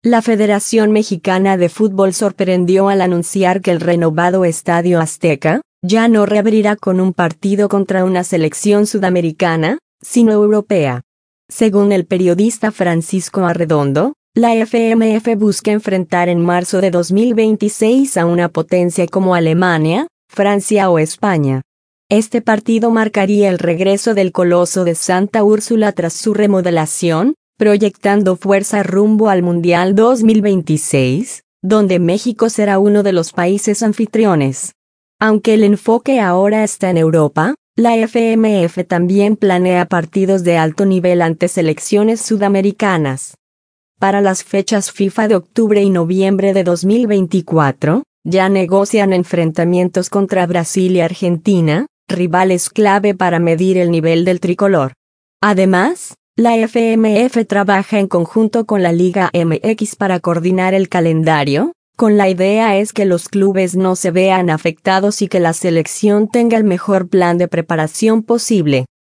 La Federación Mexicana de Fútbol sorprendió al anunciar que el renovado Estadio Azteca ya no reabrirá con un partido contra una selección sudamericana, sino europea. Según el periodista Francisco Arredondo, la FMF busca enfrentar en marzo de 2026 a una potencia como Alemania, Francia o España. Este partido marcaría el regreso del Coloso de Santa Úrsula tras su remodelación, proyectando fuerza rumbo al Mundial 2026, donde México será uno de los países anfitriones. Aunque el enfoque ahora está en Europa, la FMF también planea partidos de alto nivel ante selecciones sudamericanas. Para las fechas FIFA de octubre y noviembre de 2024, ya negocian enfrentamientos contra Brasil y Argentina, rivales clave para medir el nivel del tricolor. Además, la FMF trabaja en conjunto con la Liga MX para coordinar el calendario, con la idea es que los clubes no se vean afectados y que la selección tenga el mejor plan de preparación posible.